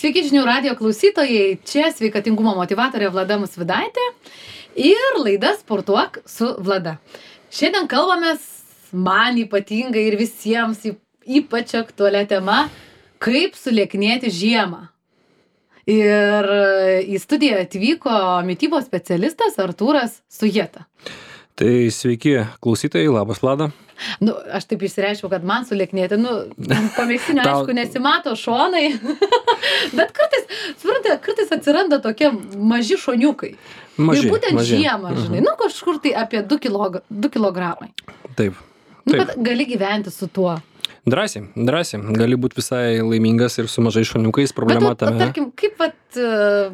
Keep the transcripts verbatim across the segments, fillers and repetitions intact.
Sveiki žinių radijo klausytojai, čia sveikatingumo motyvatorė Vlada Musvidaitė ir laida Sportuok su Vlada. Šiandien kalbamės man ypatingai ir visiems ypač aktualia tema, kaip sulieknėti žiemą. Ir į studiją atvyko mitybos specialistas Artūras Sujeta. Tai sveiki klausytojai, labas Vlada. Nu, aš taip išsireiškiau, kad man sulieknėti, nu, pamėgsinė, Tau- aišku, nesimato šonai, bet kartais, suprantate, kartais atsiranda tokie maži šoniukai. Maži, Ir būtent maži. žiemą, žinai, nu kažkur tai apie du kilogramai. Taip. Nu, Taip. bet gali gyventi su tuo. Drąsiai, drąsiai. Gali būti visai laimingas ir su mažai šoniukais, Bet, problema o, o, tame. tarkim, kaip vat, e,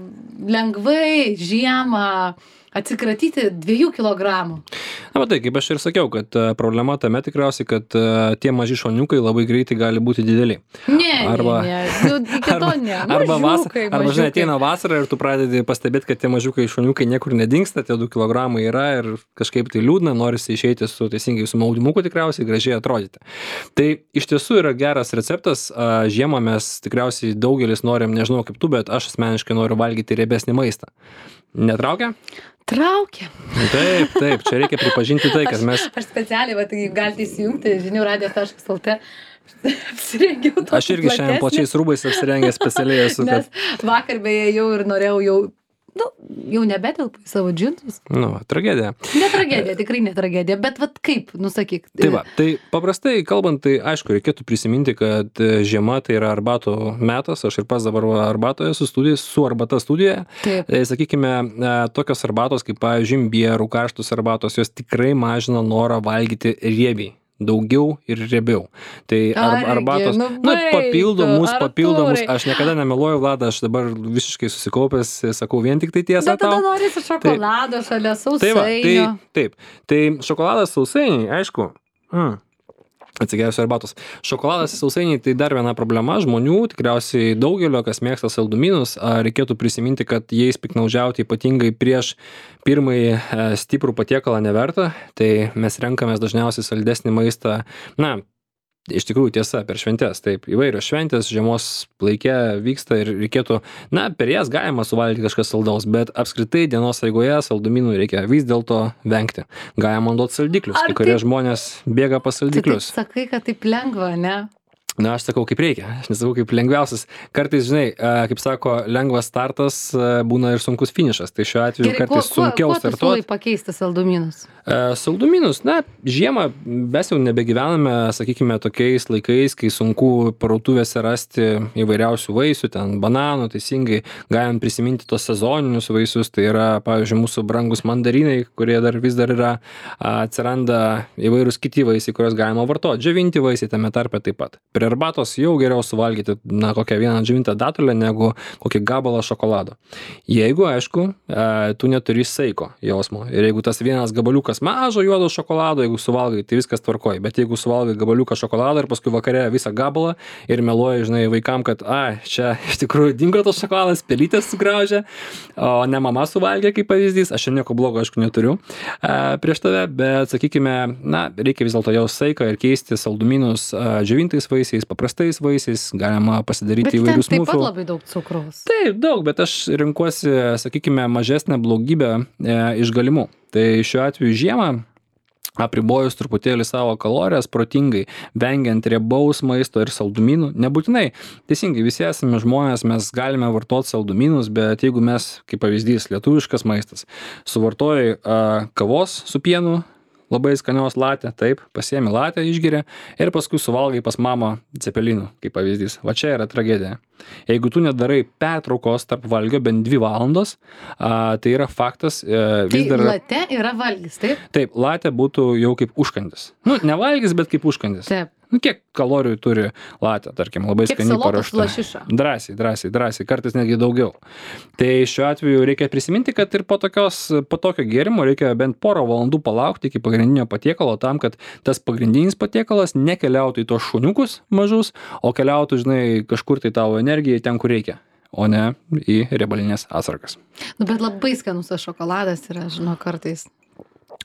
lengvai žiemą atsikratyti dviejų kilogramų? Na, bet tai, kaip aš ir sakiau, kad e, problema tame tikriausiai, kad e, tie maži šoniukai labai greitai gali būti dideli. Ne, Arba- ne, ne, nu, iki to ne. Arba, vasar, Mažiukai, arba žinai, mažiukai. ateina vasara ir tu pradedi pastebėti, kad tie mažiukai šoniukai niekur nedingsta, tie du kilogramai yra ir kažkaip tai liūdna, norisi išeiti su teisingai su maudimuku tikriausiai, gražiai atrodyti. Tai iš tiesų yra geras receptas. A, Žiemą mes tikriausiai daugelis norim, nežinau kaip tu, bet aš asmeniškai noriu valgyti riebesnį maistą. Netraukia? Traukia. Taip, taip, čia reikia pripažinti tai, kad mes... Aš specialiai, va, tai galite įsijungti žinių radio taškas lt. Apsirengiau tokį Aš irgi šiandien platesnį, plačiais rūbais apsirengęs specialiai esu, kad... Nes vakar beje jau ir norėjau jau, nu, jau nebetelpu į savo džinsus. Nu, tragedija. Ne tragedija, tikrai ne tragedija, bet vat kaip, nusakyk. Tai va, tai paprastai kalbant, tai aišku, reikėtų prisiminti, kad e, žiema tai yra arbatų metas, aš ir pats dabar va arbatoje su studijai, su arbata studijoje. Taip. Tai sakykime, e, tokios arbatos kaip, pavyzdžiui, imbierų, karštus arbatos, jos tikrai mažina norą valgyti riebiai. Daugiau ir riebiau. Tai ar, Argi, arbatos, nu nu, papildomus, baik tu, papildomus, Artūrai. aš niekada nemeluoju, Vlada, aš dabar visiškai susikaupęs, sakau vien tik tai tiesą Bet tada tau. norisi šokolado šalia Tai va, tai, sausainio. taip, tai šokoladas sausainiai, aišku, mm, atsigersiu arbatos. Šokoladas ir sausainiai tai dar viena problema žmonių, tikriausiai daugelio, kas mėgsta saldumynus, a, reikėtų prisiminti, kad jais piknaudžiauti ypatingai prieš pirmąjį e, stiprų patiekalą neverta, tai mes renkamės dažniausiai saldesnį maistą, na, iš tikrųjų tiesa, per šventes, taip, įvairios šventės žiemos laike vyksta ir reikėtų, na, per jas galima suvalgyti kažkas saldaus, bet apskritai dienos eigoje saldumynų reikia vis dėlto vengti. Galima duoti saldiklius, Ar kai kurie taip- žmonės bėga pas Tu taip saldiklius. sakai, kad taip lengva, ne? Na, aš sakau, kaip reikia, aš nesakau, kaip lengviausias. Kartais, žinai, e, kaip sako, lengvas startas e, būna ir sunkus finišas, tai šiuo atveju Gerai, kuo, kartais kuo, sunkiau kuo tu siūlai startuoti. pakeisti saldumynus? E, Saldumynus, na, žiemą mes jau nebegyvename, sakykime, tokiais laikais, kai sunku parduotuvėse rasti įvairiausių vaisių, ten bananų, teisingai, galim prisiminti tos sezoninius vaisius, tai yra, pavyzdžiui, mūsų brangus mandarinai, kurie dar vis dar yra, a, atsiranda įvairūs kiti vaisiai, kuriuos galima vartoti, džiovinti vaisiai tame tarpe taip pat. Prie arbatos jau geriau suvalgyti, na, kokią vieną džiovintą datulę, negu kokį gabalą šokolado. Jeigu, aišku, e, tu neturi saiko jausmo ir jeigu tas vienas gabaliukas mažo juodo šokolado, jeigu suvalgai, tai viskas tvarkoj, bet jeigu suvalgai gabaliuką šokolado ir paskui vakare visą gabalą ir meluoji, žinai, vaikam, kad, ai, čia iš tikrųjų dingo tas šokoladas, pelytės sugraužė, o ne mama suvalgė, kaip pavyzdys, aš čia nieko blogo, aišku, neturiu e, prieš tave, bet, sakykime, na, reikia vis dėlto jau saiką ir keisti saldumynus e, džiovintais vaisiais, paprastais vaisiais, galima pasidaryti Bet ten įvairius taip pat mūsų. labai daug cukraus. Taip, daug, bet aš renkuosi, sakykime, mažesnę blogybę e, iš galimų. Tai šiuo atveju žiemą, apribojus truputėlį savo kalorijas, protingai, vengiant riebaus maisto ir saldumynų, nebūtinai, teisingai, visi esame žmonės, mes galime vartoti saldumynus, bet jeigu mes, kaip pavyzdys, lietuviškas maistas, suvartoji a, kavos su pienu, labai skanios latę, taip, pasiemi latę, išgeria ir paskui suvalgai pas mamą cepelinų, kaip pavyzdys. Va čia yra tragedija. Jeigu tu nedarai pertraukos tarp valgio bent dvi valandos, a, tai yra faktas, e, Tai vis dar... late yra valgys, taip? Taip, latė būtų jau kaip užkandis. Nu, ne valgys, bet kaip užkandis. Taip. Nu, kiek kalorijų turi latė, tarkim, labai Kiek skaniai salotos paruošta. lašiša? Drąsiai, drąsiai, drąsiai, kartais netgi daugiau. Tai šiuo atveju reikia prisiminti, kad ir po, tokios, po tokio gėrimo reikia bent porą valandų palaukti iki pagrindinio patiekalo tam, kad tas pagrindinis patiekalas nekeliautų į tos šuniukus mažus, o keliautų, žinai, kažkur tai tavo energijai ten, kur reikia, o ne į riebalinės atsargas. Nu, bet labai skanus tas šokoladas yra, žinau, kartais.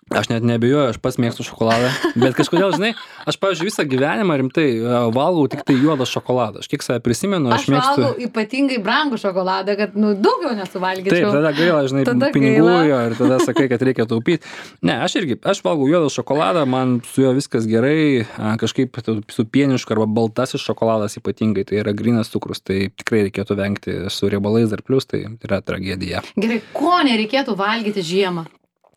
Aš net neabejoju, aš pats mėgstu šokoladą, bet kažkodėl, žinai, aš, pavyzdžiui, visą gyvenimą rimtai e, valgau tik tai juodą šokoladą. Aš kiek save prisimenu, aš, Aš mėgstu... valgau ypatingai brangų šokoladą, kad, nu, daugiau nesuvalgyčiau. Taip, tada gaila, žinai, Tada pinigų gaila. jo ir tada sakai, kad reikia taupyti. Ne, aš irgi, aš valgau juodą šokoladą, man su juo viskas gerai, a, kažkaip tu- su pienišku arba baltasis šokoladas ypatingai, tai yra grynas cukrus, tai tikrai reikėtų vengti su riebalais dar plus, tai yra tragedija. Gerai, ko nereikėtų valgyti žiemą?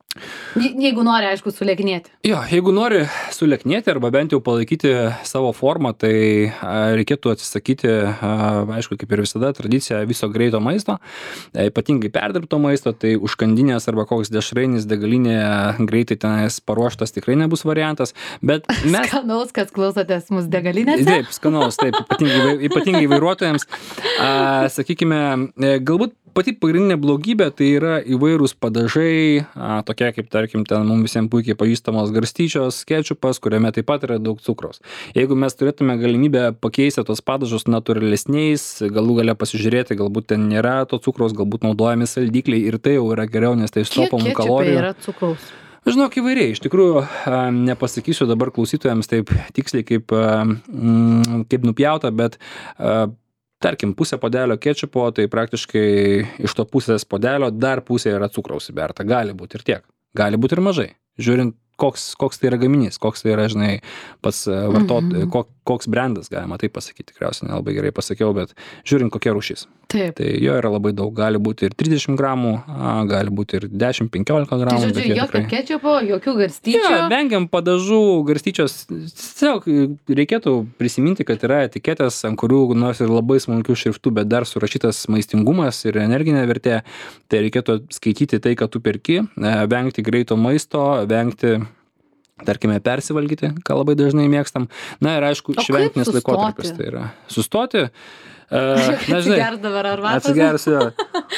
Je- Jeigu nori, aišku, sulieknėti. Jo, jeigu nori sulieknėti arba bent jau palaikyti savo formą, tai a, reikėtų atsisakyti, a, aišku, kaip ir visada, tradicija viso greito maisto, e, ypatingai perdirbto maisto, tai užkandinės arba koks dešrainis degalinėje greitai tenais paruoštas tikrai nebus variantas, bet mes... Skanaus, kad klausotės mūsų degalinėse. Taip, skanaus, taip, ypatingai, vai- ypatingai vairuotojams. A, sakykime, e, galbūt pati pagrindinė blogybė tai yra įvairūs padažai, a, tokie kaip, tarkim, ten mums visiems puikiai pažįstamos garstyčios, kečupas, kuriame taip pat yra daug cukraus. Jeigu mes turėtume galimybę pakeisti tos padažus natūralesniais, galų gale pasižiūrėti, galbūt ten nėra to cukraus, galbūt naudojami saldikliai ir tai jau yra geriau, nes tai Kiek sutaupo mums kečupe kalorijų. yra cukraus? Žinok, įvairiai. Iš tikrųjų, a, nepasakysiu dabar klausytojams taip tiksliai kaip, a, mm, kaip nupjauta, bet a, tarkim, pusę puodelio kečupo, tai praktiškai iš to pusės puodelio dar pusė yra cukraus įberta. Gali būti ir tiek. Gali būti ir mažai. Žiūrint, koks, koks tai yra gaminys, koks tai yra, žinai, pats vartot, Mhm. kok, koks brandas, galima taip pasakyti. Tikriausiai nelabai gerai pasakiau, bet žiūrint, kokia rūšis. Taip. Tai jo yra labai daug. Gali būti ir trisdešimt gramų, a, gali būti ir dešimt penkiolika Tai gramų. žodžiu, bet jie jokio tikrai- kečupo, jokių garstyčių. Jo, vengiam padažų, garstyčios. Tiesiog reikėtų prisiminti, kad yra etiketės, ant kurių nors ir labai smulkių šriftų, bet dar surašytas maistingumas ir energinė vertė. Tai reikėtų skaityti tai, ką tu perki, e, vengti greito maisto, vengti, tarkime, persivalgyti, ką labai dažnai mėgstam. Na ir aišku, O kaip šventinis sustoti? laikotarpis tai yra. Sustoti. E, na, žinai, Atsigers dabar arbatos. Atsigersiu.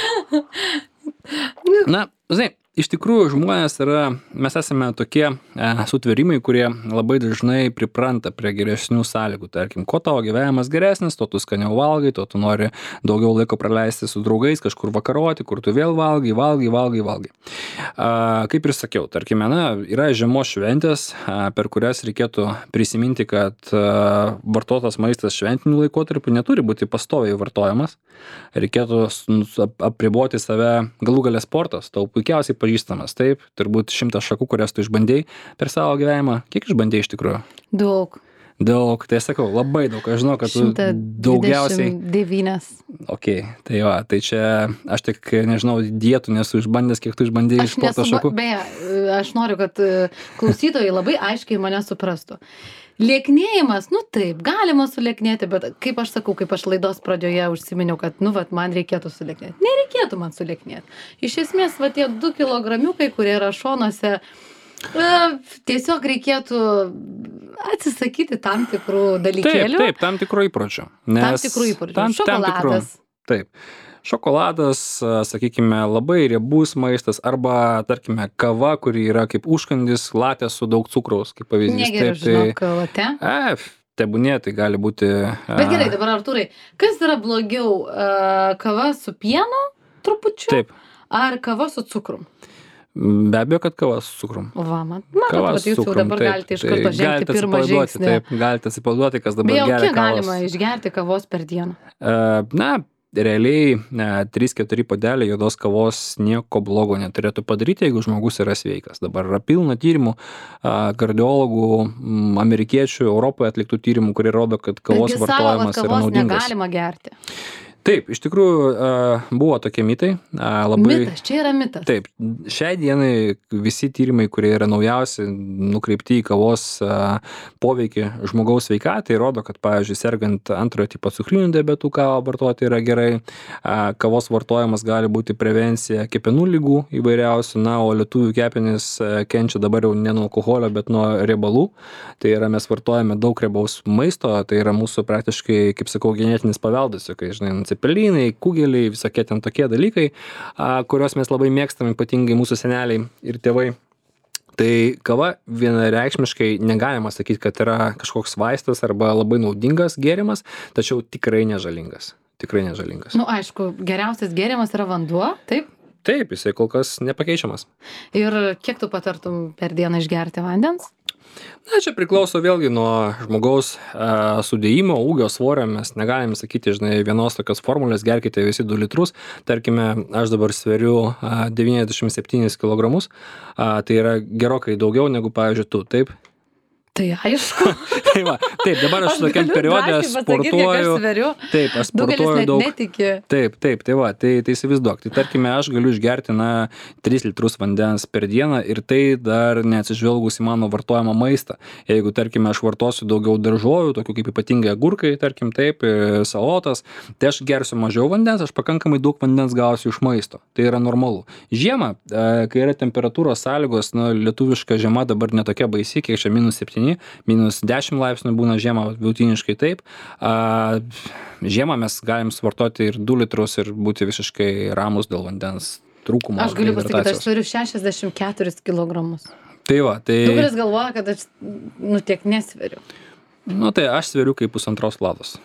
Na, žinai, iš tikrųjų žmonės yra, mes esame tokie e, sutvėrimai, kurie labai dažnai pripranta prie geresnių sąlygų. Tarkim, kuo tavo gyvenimas geresnis, tuo tu skaniau valgai, tuo tu nori daugiau laiko praleisti su draugais, kažkur vakaroti, kur tu vėl valgai, valgai, valgai, valgai. A, kaip ir sakiau, tarkime, na, yra žiemos šventės, a, per kurias reikėtų prisiminti, kad a, vartotas maistas šventinių laikotarpių neturi būti pastoviai vartojamas. Reikėtų s- nu, ap- apriboti save, galų gale sportas, tau puikiausiai pažįstamas, taip, turbūt šimtas šakų, kurias tu išbandėjai per savo gyvenimą. Kiek išbandėjai iš tikrųjų? Daug. Daug, tai sakau, labai daug, aš žinau, kad tu daugiausiai... devynias. Ok, tai jo, tai čia aš tik, nežinau, dietų nesu išbandęs, kiek tu išbandėjai iš sporto šakų. Beje, aš noriu, kad e, klausytojai labai aiškiai mane suprastų. Lieknėjimas, nu taip, galima sulieknėti, bet kaip aš sakau, kaip aš laidos pradžioje užsiminiau, kad, nu, vat, man reikėtų sulieknėti. Nereikėtų man sulieknėti. Iš esmės, va, tie du kilogramiukai, kurie yra šonuose, e, tiesiog reikėtų atsisakyti tam tikrų Taip, dalykėlių. taip, tam tikrų įpročių. Nes Tam tikrų įpročių. Tam, tam tikrų, Šokoladas. taip. Šokoladas, a, sakykime, labai riebus maistas arba, tarkime, kava, kuri yra kaip užkandis, latė su daug cukraus, kaip pavyzdys. Negeriu, žinok, late. E, tebūnė, tai gali būti... a, Bet gerai, dabar Artūrai, kas yra blogiau, e, kava su pienu trupučiu Taip, ar kava su cukrum? be abejo, kad kava su cukrum. Va, man, man Kava atrodo, su jūs jau cukrum, dabar taip, galite iš tai karto žengti galite pirmą atsipalaiduoti, žingsnį. Taip, galite atsipalaiduoti, kas dabar Beje, o geria kiek kavos. galima išgerti kavos per dieną? E, Na, realiai e, trys keturi puodeliai juodos kavos nieko blogo neturėtų padaryti, jeigu žmogus yra sveikas. Dabar yra pilna tyrimų, a, kardiologų, m, amerikiečių, Europoje atliktų tyrimų, kurie rodo, kad kavos Betgi sako, kad vartojimas yra kavos naudingas. negalima gerti. Taip, iš tikrųjų a, buvo tokie mitai. a, Labai... Mitas, čia yra mitas. Taip, šiai dienai visi tyrimai, kurie yra naujausi, nukreipti į kavos a, poveikį žmogaus sveikatai, rodo, kad, pavyzdžiui, sergant antrojo tipo cukriniu diabetu kavą vartoti yra gerai. A, kavos vartojimas gali būti prevencija kepenų ligų įvairiausių, na, o lietuvių kepenys a, kenčia dabar jau ne nuo alkoholio, bet nuo riebalų. Tai yra, mes vartojame daug riebaus maisto, tai yra mūsų praktiškai, kaip sakau, genetinis paveldas, kai, žinai, cepelinai, kugeliai, visokie ten tokie dalykai, a, kuriuos mes labai mėgstam, ypatingai mūsų seneliai ir tėvai. Tai kava vienareikšmiškai negalima sakyti, kad yra kažkoks vaistas arba labai naudingas gėrimas, tačiau tikrai nežalingas. Tikrai nežalingas. Nu, aišku, geriausias gėrimas yra vanduo, taip? Taip, jisai kol kas nepakeičiamas. Ir kiek tu patartum per dieną išgerti vandens? Na, čia priklauso vėlgi nuo žmogaus e, sudėjimo, ūgio, svorio. Mes negalim sakyti, žinai, vienos tokios formulės, gerkite visi du litrus. Tarkime, aš dabar sveriu e, devyniasdešimt septynis kilogramus, e, tai yra gerokai daugiau negu, pavyzdžiui, tu, taip? Tai aišku. Tai va, taip, dabar aš tokiam periode sportuoju. Taip, aš sportuoju daug. Netiki. Taip, taip, tai va, tai, tai įsivaizduok. Tai tarkime, aš galiu išgerti, na, tris litrus vandens per dieną ir tai dar neatsižvelgus į mano vartojamą maistą. Jeigu, tarkime, aš vartosiu daugiau daržovių, tokių kaip ypatingai agurkai, tarkim, taip, salotas, tai aš gersiu mažiau vandens, aš pakankamai daug vandens gausiu iš maisto. Tai yra normalu. Žiemą, kai yra temperatūros sąlygos, na, lietuviška žiema dabar netokia baisi, kiek čia minus septyni, minus dešimt laipsnių būna žiemą, vidutiniškai taip. A, žiemą mes galim suvartoti ir du litrus ir būti visiškai ramus dėl vandens trūkumo. Aš galiu pasakyti, aš sveriu šešiasdešimt keturis kilogramus. Tai va, tai... Daugelis galvoja, kad aš, nu, tiek nesveriu. Nu, tai aš sveriu kaip pusantros lados.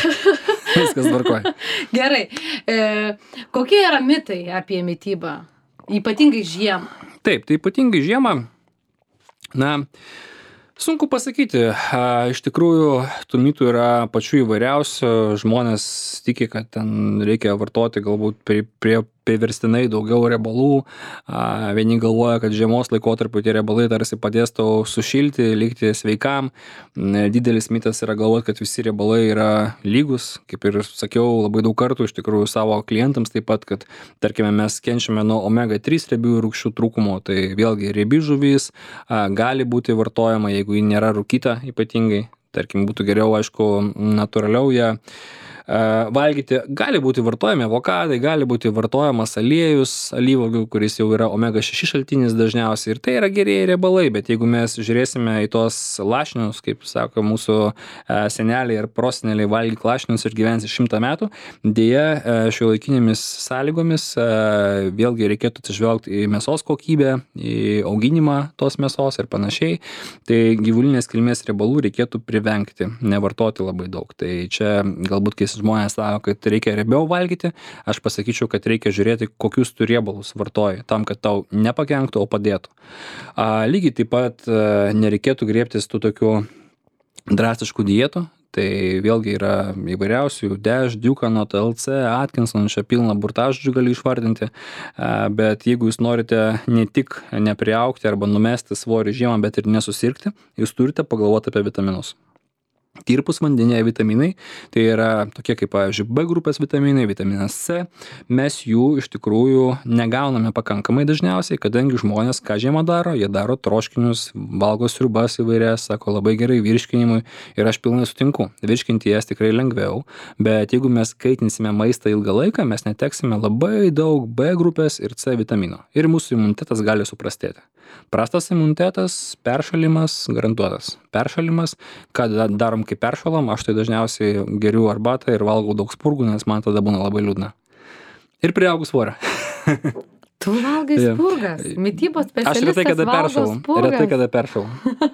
Viskas tvarkoja. Gerai. E, kokie yra mitai apie mitybą? Ypatingai žiemą. Taip, tai ypatingai žiemą, na... Sunku pasakyti, iš tikrųjų tų mitų yra pačių įvairiausių, žmonės tiki, kad ten reikia vartoti galbūt prie, prie priverstinai daugiau riebalų, vieni galvoja, kad žiemos laikotarpiu tie riebalai tarsi padės tau sušilti, likti sveikam, didelis mitas yra galvoti, kad visi riebalai yra lygus, kaip ir sakiau labai daug kartų iš tikrųjų savo klientams taip pat, kad tarkime mes kenčiame nuo omega trys riebiųjų rūgščių trūkumo, tai vėlgi riebi žuvis gali būti vartojama, jeigu ji nėra rūkyta ypatingai, tarkim būtų geriau, aišku, natūraliau ją valgyti, gali būti vartojami avokadai, gali būti vartojamas aliejus, alyvuogių, kuris jau yra omega šeši šaltinis dažniausiai ir tai yra gerieji riebalai, bet jeigu mes žiūrėsime į tos lašinius, kaip sako mūsų seneliai ir proseneliai valgyk lašinius ir gyvensi šimtą metų, dėja šiuolaikinėmis sąlygomis vėlgi reikėtų atsižvelgti į mėsos kokybę, į auginimą tos mėsos ir panašiai, tai gyvulinės kilmės riebalų reikėtų privengti, nevartoti labai daug, tai čia galbūt kai žmonės sako, kad reikia riebiau valgyti, aš pasakyčiau, kad reikia žiūrėti, kokius tu riebalus vartoji, tam, kad tau nepakenktų, o padėtų. A, lygiai taip pat a, nereikėtų griebtis tų tokių drastiškų dietų, tai vėlgi yra įvairiausių, Dash, Ducano, T L C, Atkinson, čia pilną burtažodžių gali išvardinti, a, bet jeigu jūs norite ne tik nepriaugti arba numesti svorį žiemą, bet ir nesusirgti, jūs turite pagalvoti apie vitaminus. Tirpus vandenyje vitaminai, tai yra tokie kaip, pavyzdžiui, B grupės vitaminai, vitaminas C, mes jų iš tikrųjų negauname pakankamai dažniausiai, kadangi žmonės ką žiemą daro, jie daro troškinius, valgo sriubas įvairias, sako labai gerai virškinimui ir aš pilnai sutinku, virškinti jas tikrai lengviau, bet jeigu mes kaitinsime maistą ilgą laiką, mes neteksime labai daug B grupės ir C vitamino ir mūsų imunitetas gali suprastėti. Prastas imunitetas, peršalimas garantuotas. Peršalimas, ką darom kai peršalam, aš tai dažniausiai geriu arbatą ir valgau daug spurgų, nes man tada būna labai liūdna. Ir priaugu svorio. Tu valgai spurgas, mitybos specialistas. Aš retai kada peršalau. Retai kada peršalau.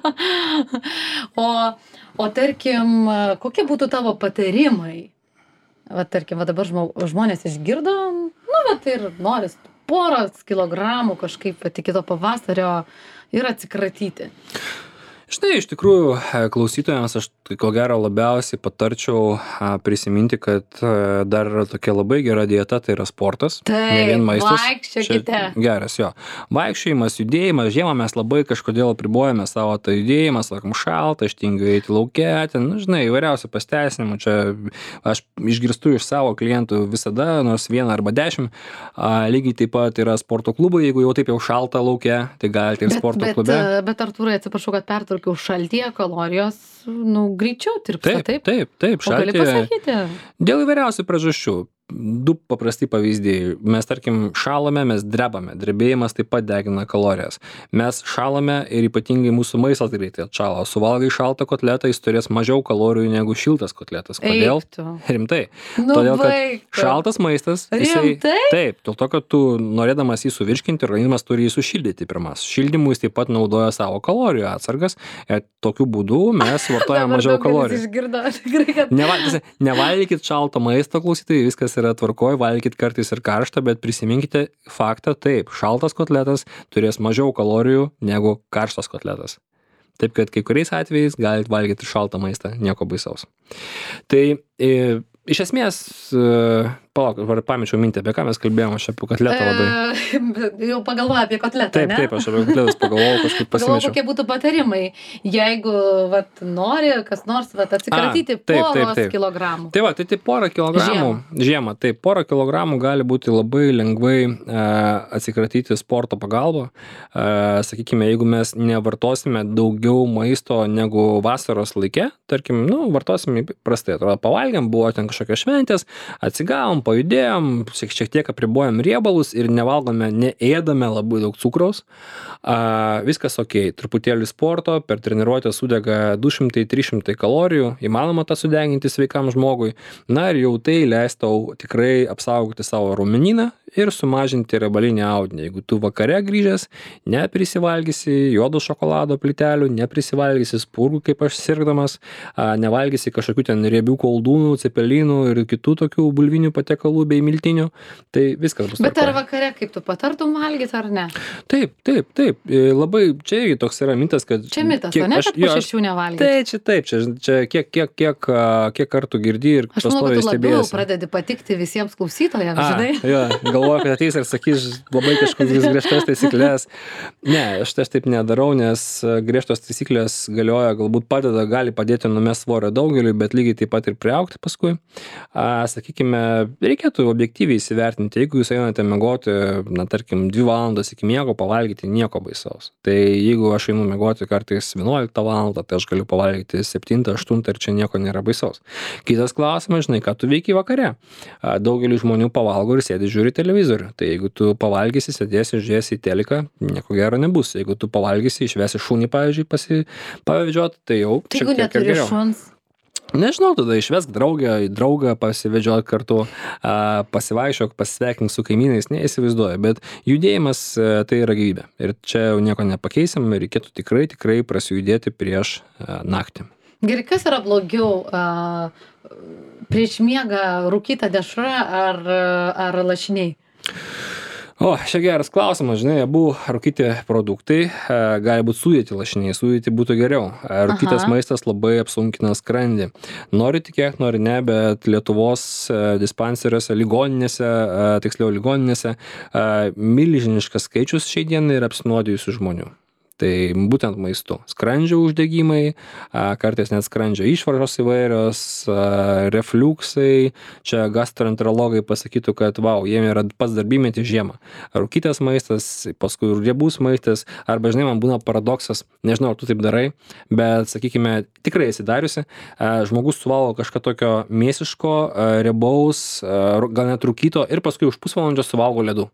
o, o tarkim, kokie būtų tavo patarimai? Va, tarkim, va dabar žmonės išgirdo, nu, bet ir noris poros kilogramų kažkaip pat iki to pavasario ir atsikratyti. Štai, iš tikrųjų, klausytojams aš ko gero labiausiai patarčiau prisiminti, kad dar yra tokia labai gera dieta, tai yra sportas. Taip, vaikščiokite. Geras, jo. Vaikščiojimas, judėjimas, žiemą mes labai kažkodėl apribojame savo tą judėjimą, sakom, šalta, aš tingiu eiti lauke, ten, nu, žinai, įvairiausių pasteisinimų, čia aš išgirstu iš savo klientų visada, nors vieną arba dešimt, a, lygiai taip pat yra sporto klubai, jeigu jau taip jau šalta lauke, tai galite ir sporto bet, klube. Bet, bet Artūrai, atsiprašau, kad pertraukiau, šaltyje kalorijos, nu, greičiau tirpsta, taip? Taip, taip, taip, šaltyje. O gali pasakyti? Dėl įvairiausių priežasčių. Du paprasti pavyzdžiai. Mes, tarkim, šalame, mes drebame. Drebėjimas taip pat degina kalorijas. Mes šalame ir ypatingai mūsų maistas greitai atšalo. Suvalgai šaltą kotletą, jis turės mažiau kalorijų negu šiltas kotletas. Kodėl? Eiktų. Rimtai. Nu, Todėl, kad baigtų. šaltas maistas, jisai, Rimtai? taip, dėl to, kad tu norėdamas jį suvirškinti, organizmas turi jį sušildyti pirmas. Šildymui jis taip pat naudoja savo kalorijų atsargas. Ir tokiu būdu mes vartojame mažiau kalorijų. Išgirdo, tikrai, kad... Neval, nevalgykit šalto maisto, klausytojai, viskas viskas yra tvarkoj, valgykit kartais ir karštą, bet prisiminkite faktą, taip, šaltas kotletas turės mažiau kalorijų negu karštas kotletas. Taip, kad kai kuriais atvejais galite valgyti šaltą maistą, nieko baisaus. Tai e, iš esmės, e, palauk, pamečiau mintį, apie ką mes kalbėjome, aš apie kotletą labai. E, jau pagalvoju apie kotletą, taip, ne? Taip, taip, aš apie kotletus pagalvojau, kažkaip pasimečiau. Galvoju, kokie būtų patarimai, jeigu vat, nori kas nors vat, atsikratyti A, taip, poros taip, taip. kilogramų. Tai va, tai, tai porą kilogramų, žiemą, žiemą tai porą kilogramų gali būti labai lengvai e, atsikratyti sporto pagalba. E, sakykime, jeigu mes nevartosime daugiau maisto negu vasaros laike, tarkim, nu, vartosime prastai, atrodo, pavalgiam, buvo ten kažkokios šventės, atsigavom, pajudėjom, šiek tiek apribojam riebalus ir nevalgome, neėdame labai daug cukraus. A, viskas ok, truputėlį sporto, per treniruotę sudega du šimtai trys šimtai kalorijų, įmanoma tą sudeginti sveikam žmogui. Na ir jau tai leis tau tikrai apsaugoti savo raumenyną ir sumažinti riebalinį audinį. Jeigu tu vakare grįžęs, neprisivalgysi juodo šokolado plytelių, neprisivalgysi spurgų, kaip aš sirgdamas, a, nevalgysi kažkokių ten riebių koldūnų, cepelinų ir kitų tokių bulvinių patiekalų bei miltinių, tai viskas bus. Bet ar vakare, kaip tu patartum valgyti ar ne? Taip, taip, taip. Labai, čia irgi toks yra mitas, kad... Čia mitas, o ne, kad po šešių nevalgyti? Tai čia taip, čia, čia kiek, kiek, kiek, kiek kartų girdi ir aš manau, kad tu labiau pradedi patikti visiems klausytojams, A, žinai? Jo, galvoju, kad ateis ir sakys labai kažkokias griežtas taisyklės. Ne, aš aš taip nedarau, nes griežtos taisyklės galioja, galbūt padeda, gali padėti numest svorio daugeliui, bet lygiai taip pat ir priaugti paskui. A, sakykime, reikėtų objektyviai įsivertinti, jeigu jūs einate miegoti, na, tarkim, dvi valandas iki miego, pavalgyti nieko baisaus. Tai jeigu aš einu miegoti kartais vienuoliktą valandą, tai aš galiu pavalgyti septintą, aštuntą ir čia nieko nėra baisaus. Kitas klausimas, žinai, ką tu veiki vakare. A, daugelis žmonių pavalgo ir sėdi žiūri televizorių. Tai jeigu tu pavalgysi, sėdėsi, žiūrėsi į teliką, nieko gero nebus. Jeigu tu pavalgysi, išvesi šunį, pavyzdžiui, pasi pavedžiot, tai jau tai šiek tiek ir geriau. Šuns. Nežinau, tada išvesk draugę, į draugą pasivedžiot kartu, a, pasivaišok, pasveikink su kaimynais, neįsivaizduoju, bet judėjimas a, tai yra gyvybė. Ir čia jau nieko nepakeisim, reikėtų tikrai, tikrai prasijudėti prieš a, naktį. Gerai, kas yra blogiau, a, prieš miegą rūkyta dešra ar, ar lašiniai? O, čia geras klausimas, žinai, abu rūkyti produktai, e, gali būti sudėti lašiniai, sudėti būtų geriau. E, rūkytas Aha. maistas labai apsunkina skrandį. Nori tikėk, nori ne, bet Lietuvos e, dispanseriuose, ligoninėse, e, tiksliau ligoninėse, e, milžiniškas skaičius šiai dienai yra apsinuodijusių žmonių. Tai būtent maistu. Skrandžio uždegimai, a, kartais net skrandžio išvaržos įvairios, a, refliuksai. Čia gastroenterologai pasakytų, kad vau, jiem yra pats darbymetis žiemą. Rūkytas maistas, paskui riebus maistas, arba žinai, man būna paradoksas, nežinau, ar tu taip darai, bet, sakykime, tikrai esi dariusi, a, žmogus suvalgo kažką tokio mėsiško, a, riebaus, a, gal net rūkyto ir paskui už pusvalandžio suvalgo ledų.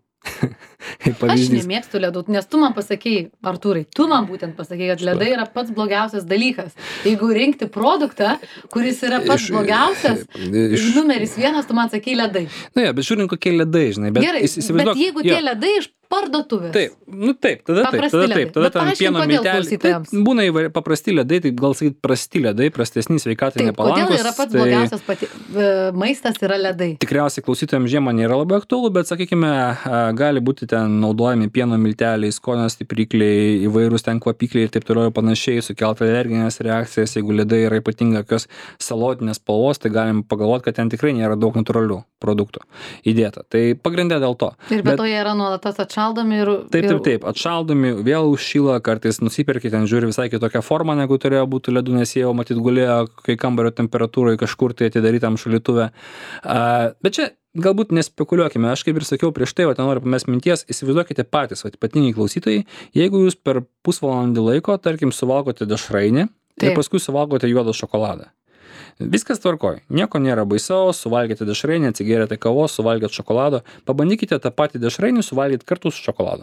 Aš nemėgstu ledų, nes tu man pasakei, Artūrai, tu man būtent pasakei, kad ledai yra pats blogiausias dalykas. Jeigu rinkti produktą, kuris yra pats Iš- blogiausias, iš- numeris vienas, tu man sakei ledai. Na, ja, bet žiūrint, kokie ledai, žinai, bet Gerai, įs- įsivaizduok- bet jeigu jo. tie ledai iš parduotuvės. Taip, nu taip, tada taip, Paprasti tada ledai. taip, tada Bet ten paaiškink, pieno kodėl milteliai. klausytojams. Taip, būna įvairi, paprasti ledai, taip gal sakyt prasti ledai, prastesni sveikatai Taip, kodėl nepalankus. yra pats tai blogiausias pati, e, maistas yra ledai? Tikriausiai klausytojams žiemą nėra labai aktualu, bet sakykime, a, gali būti ten naudojami pieno milteliai, skonio stiprikliai, įvairūs ten kvapikliai ir taip toliau ir panašiai, sukelti alerginės reakcijas. Jeigu ledai yra ypatingai kokios salotinės spalvos, tai galim pagalvoti, kad ten tikrai nėra daug natūralių produktų įdėta. Tai pagrindė dėl to. Ir be to jie yra nuolatos atšaldomi ir... Taip, ir... taip, taip, atšaldomi, vėl užšyla, kartais nusiperki, ten žiūri visai kitokią formą, negu turėjo būti ledų, nes jie jau matyt gulėjo, kai kambario temperatūrai kažkur tai atidarytam šaldytuve. Uh, bet čia galbūt nespekuliuokime, aš kaip ir sakiau prieš tai, o ten noriu pamest minties, įsivaizduokite patys, o ypatingai klausytojai, jeigu jūs per pusvalandį laiko, tarkim, suvalgote dešrainį ir Taip. paskui suvalgote juodą šokoladą. Viskas tvarkoj, nieko nėra baisaus, suvalgėte dešrainį, atsigėrėte kavos, suvalgėte šokolado, pabandykite tą patį dešrainį suvalgyti kartu su šokoladu.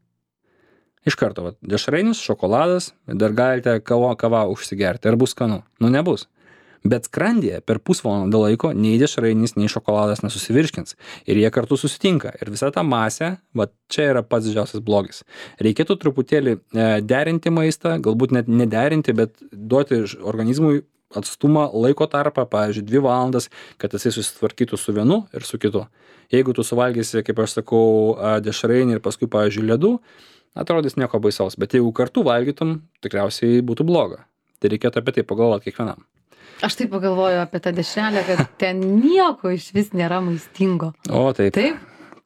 Iš karto, va, dešrainis, šokoladas, dar galite kavo, kavą užsigerti, ar bus skanu? Nu, nebus. Bet skrandyje per pusvalandą laiko nei dešrainis, nei šokoladas nesusivirškins. Ir jie kartu susitinka. Ir visa ta masė, va, čia yra pats didžiausias blogis. Reikėtų truputėlį e, derinti maistą, galbūt net nederinti, bet duoti ž- organizmui atstumą, laiko tarpą, pavyzdžiui, dvi valandas, kad jisai susitvarkytų su vienu ir su kitu. Jeigu tu suvalgysi, kaip aš sakau, dešrainį ir paskui, pavyzdžiui, ledų, atrodys nieko baisaus, bet jeigu kartu valgytum, tikriausiai būtų bloga. Tai reikėtų apie tai pagalvoti kiekvienam. Aš taip pagalvoju apie tą dešrelę, kad ten nieko iš vis nėra maistingo. O, taip. Taip?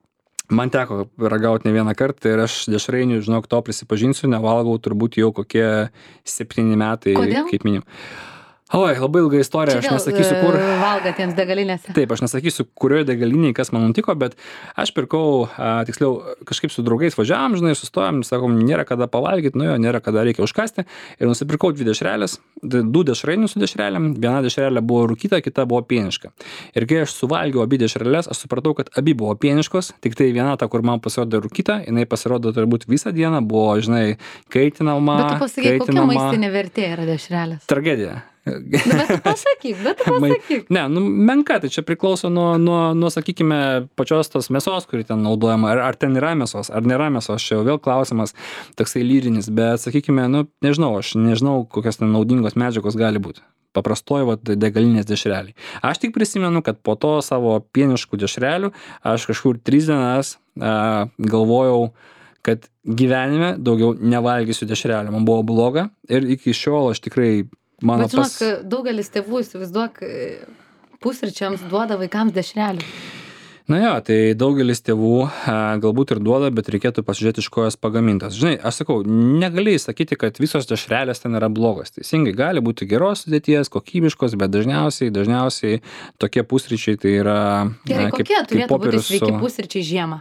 Man teko ragauti ne vieną kartą ir aš dešrainių, žinok, to prisipažinsiu, nevalgau turbūt jau kokie septyni metai. Kodėl? Kaip minim. Oi, labai ilga istorija, aš nesakysiu, kur. Valgatiems degalinėse. Taip, aš nesakysiu, kurioje degalinėje kas man nutiko, bet aš pirkau, a, tiksliau, kažkaip su draugais važiavam, žinai, sustojom, sakom, nėra kada pavalgyti, nu jo, nėra kada reikia užkasti. Ir nusipirkau dvi dešrelės, du dešrainius su dešrelėm, viena dešrelė buvo rūkyta, kita buvo pieniška. Ir kai aš suvalgiau abi dešrelės, aš supratau, kad abi buvo pieniškos, tik tai viena ta, kur man pasirodė rūkyta, jinai pasirodė turbūt visą dieną, buvo, žinai, kaitinama. Bet tu pasakyk, kokia maistinė vertė yra dešrelės? Tragedija. Bet tu pasakyk, bet tu pasakyk. Ne, nu, menka, tai čia priklauso nuo, nuo, nuo sakykime, pačios tos mėsos, kuri ten naudojama, ar, ar ten yra mėsos, ar nėra mėsos, čia jau vėl klausimas toksai lyrinis, bet sakykime, nu, nežinau, aš nežinau, kokios ten naudingos medžiagos gali būti. Paprastoji, va, degalinės dešreliai. Aš tik prisimenu, kad po to savo pieniškų dešrelių aš kažkur tris dienas a, galvojau, kad gyvenime daugiau nevalgysiu dešrelių. Man buvo bloga ir iki šiol aš tikrai mano Bet žinok, pas... daugelis tėvų, įsivaizduok, pusryčiams duoda vaikams dešrelių. Na jo, tai daugelis tėvų a, galbūt ir duoda, bet reikėtų pasižiūrėti, iš ko jos pagamintas. Žinai, aš sakau, negali sakyti, kad visos dešrelės ten yra blogos. Teisingai, gali būti geros sudėties, kokybiškos, bet dažniausiai, dažniausiai tokie pusryčiai tai yra... Gerai, na, kokie kaip, turėtų kaip būti sveiki su... pusryčiai žiemą?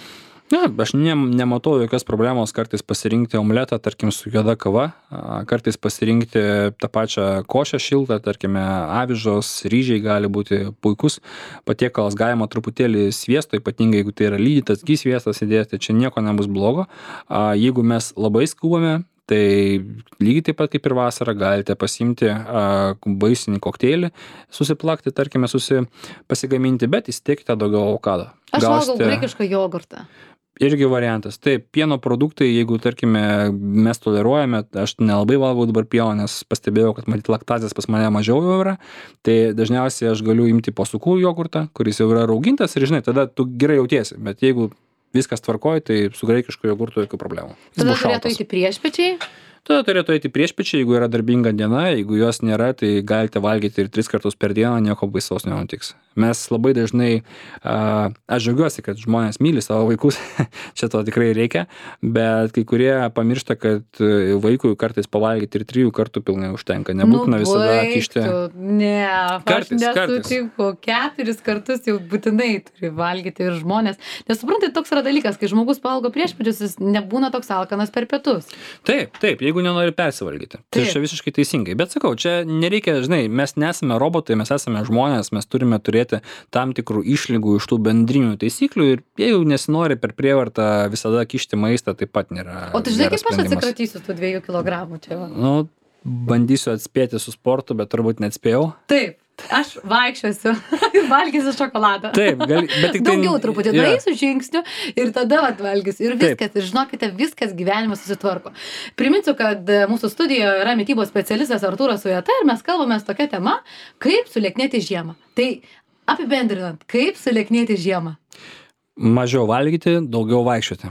Na, aš ne, nematau jokios problemos kartais pasirinkti omletą, tarkim, su juoda kava, kartais pasirinkti tą pačią košę šiltą, tarkime, avižos, ryžiai gali būti puikus patiekalas, galima truputėlį sviesto, ypatingai jeigu tai yra lydytas gy sviestas įdėti, čia nieko nebus blogo. Jeigu mes labai skubame, tai lygiai taip pat kaip ir vasarą galite pasiimti vaisinį kokteilį, susiplakti, tarkime, susi, pasigaminti, bet įsidėkite daugiau avokado. Aš valgau graikišką jogurtą. Irgi variantas. Taip, pieno produktai, jeigu, tarkime, mes toleruojame, aš nelabai valgau dabar pieno, nes pastebėjau, kad matyt laktazės pas mane mažiau jau yra, tai dažniausiai aš galiu imti posūkų jogurtą, kuris jau yra raugintas ir, žinai, tada tu gerai jautiesi, bet jeigu viskas tvarkoja, tai su graikišku jogurtu jokių problemų. Tada turėtų eiti priešpiečiai? Tada turėtų eiti priešpiečiai, jeigu yra darbinga diena, jeigu jos nėra, tai galite valgyti ir tris kartus per dieną, nieko baisaus nenutiks. Mes labai dažnai, a, aš džiaugiuosi, kad žmonės myli savo vaikus, čia to tikrai reikia, bet kai kurie pamiršta, kad vaikui kartais pavalgyti ir trijų kartų pilnai užtenka, nebūtina nu, visada kišti. Ne, kartais, aš nesutinku, keturis kartus jau būtinai turi valgyti ir žmonės. Nesuprantai, toks yra dalykas, kai žmogus pavalgo priešpiečius, jis nebūna toks alkanas per pietus. Taip, taip, jeigu nenori persivalgyti. Tai čia visiškai teisingai. Bet sakau, čia nereikia, žinai, mes nesame robotai, mes esame žmonės, mes turime turėti tam tikrų išlygų iš tų bendrinių taisyklių ir jeigu nesinori per prievartą visada kišti maistą, taip pat nėra. O tu žinai, kaip aš atsikratysiu tų dviejų kilogramų čia? Va? Nu, bandysiu atspėti su sportu, bet turbūt neatspėjau. Taip. Aš vaikščiosiu ir valgysiu šokoladą. Taip, gali, bet tik tai... Daugiau truputį yeah. nueisiu žingsnių ir tada vat valgysiu. Ir viskas. Taip. Ir žinokite, viskas gyvenime susitvarko. Priminsiu, kad mūsų studijoje yra mitybos specialistas Artūras Ujeta ir mes kalbamės tokia tema, kaip sulieknėti žiemą. Tai apibendrinant, kaip sulieknėti žiemą? Mažiau valgyti, daugiau vaikščioti.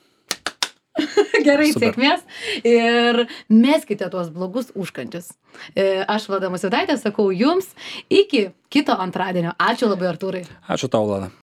Gerai, Super. sėkmės ir meskite tuos blogus užkandžius. Aš, Vlada Musvydaitė, sakau jums iki kito antradienio. Ačiū labai, Artūrai. Ačiū tau, Vlada.